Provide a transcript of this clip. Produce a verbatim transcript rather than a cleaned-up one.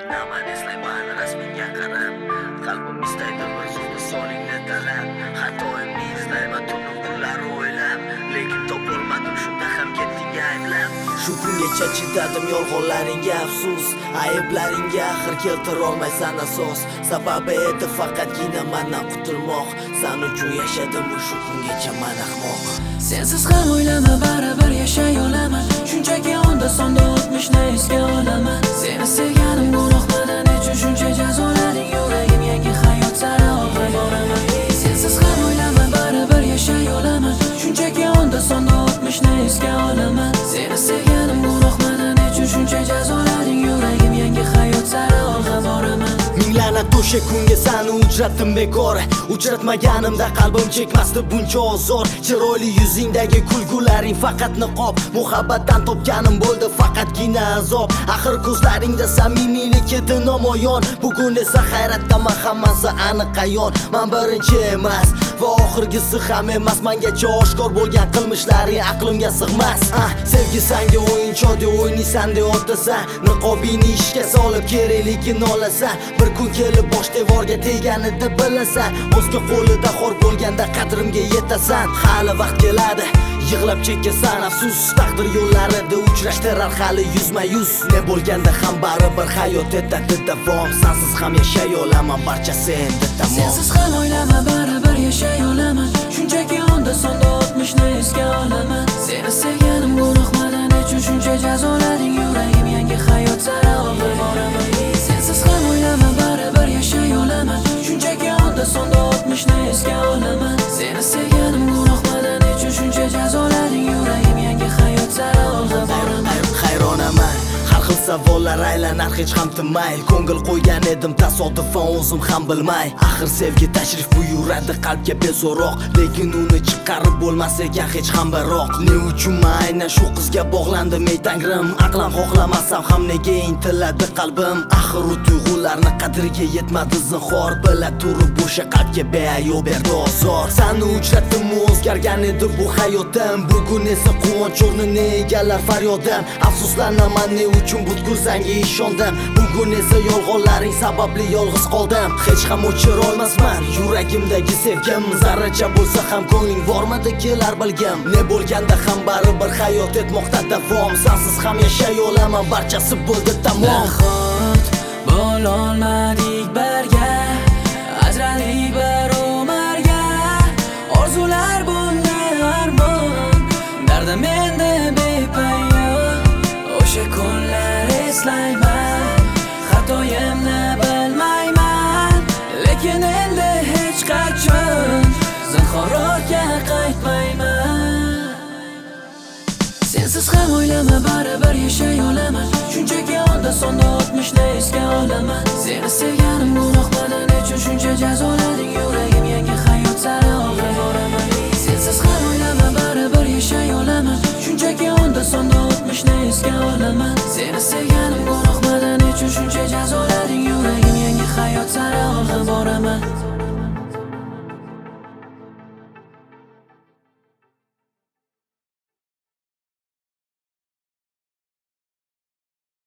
Naman eslayman rasmingga qarab qalbim istaydi bir so'zda soningni talab xatoimni izlayman tunu kunlar o'ylab lekin topolmadim shunda ham ketding ayblab shu kungacha chidadim yolg'onlaringga afsus ayblaringga axir keltirolmaysan asos sababi edi faqatgina mandan qutulmoq san uchun yashadim shu kungacha man ahmoq sensiz ham o'ylama baribir yashay olaman shunchaki onda sonda o'tmishni esga olaman seni sevganim gunohmadan nechun shuncha jazolading yuragim yangi hayot sari olg'a boraman sensiz ham o'ylama baribir yashay olaman shunchaki onda sonda o'tmishni esga olaman seni sevganim gunohmadan nechun shuncha jazolading yuragim yangi hayot sari olg'a boraman La'nat o'sha kunga seni uchratdim bekor uchratmaganimda qalbim chekmasdi buncha ozor chiroyli yuzingdagi kulgularing faqat niqob muhabbatdan topganim bo'ldi faqatgina azob axir ko'zlaringda samimiylik edi namoyon bugun esa hayratdaman hammasi aniq ayon men birinchi emas va oxirgisi ham emas mengacha oshkor bo'lgan qilmishlaring aqlimga sig'mas ah sevgi senga o'yinchoq deb o'ynaysan deb otasan niqobingni ishga solib kerakligini olasan bir kun kelib bosh devorga teganida bilasan o'zga qo'lida xor bo'lganda qadrimga yetasan hali vaqt keladi yig'lab chekasan afsus taqdir yo'llarida uchrashtirar hali yuzma yuz ne bo'lganda ham baribir hayot etadi davom sensiz ham yashay olaman barchasi endi tamom sensiz ham o'ylama baribir yashay olaman shunchaki onda sonda o'tmishni esga olaman seni sevganim gunohmadan nechun shuncha jazolading yuragim yangi hayot sari olg'a boraman sensiz ham o'ylama baribir yashay olaman shunchaki onda sonda o'tmishni esga olaman seni sevganim gunohmadan nechun shuncha jazolading yuragim yangi hayot sari olg'a boraman hayronaman har xil savollar aylanar hech ham tinmay ko'ngil qo'ygan edim tasodifan o'zim ham bilmay axir sevgi tashrif buyuradi qalbga beso'roq lekin uni chiqarib bo'lmas ekan hech ham baroq ne uchun men aynan shu qizga bog'landim ey tangrim aqlan xohlamasam ham nega intiladi qalbim axir u tuyg'ularni qadriga yetmadi zinhor bila turib o'sha qalbga beayov berdi ozor seni uchratdim o'zgargan edi bu hayotim bugun esa quvonch o'rnini egallar faryodim afsuslanaman ne uchun butkul senga ishondim bugun esa yolg'onlaring sababli yolg'iz qoldim hech ham o'chira olmasman yuragimdagi sevgim zarracha bo'lsa ham ko'ngling bormidi kelar bilgim ne bo'lganda ham baribir hayot etmoqda davom sensiz ham yashay olaman barchasi bo'ldi tamom nahot bo'lolmadik birga ajraldik bir umrga orzular bunga armon dardim endi bepoyon o'sha kunlar eslayman xatoyimni bilmayman lekin endi hech qachon zinhor ortga qaytmayman sensiz ham o'ylama baribir yashay olaman shunchaki onda sonda o'tmishni esga olaman seni sevganim gunohmadan nechun shuncha jazolading yuragim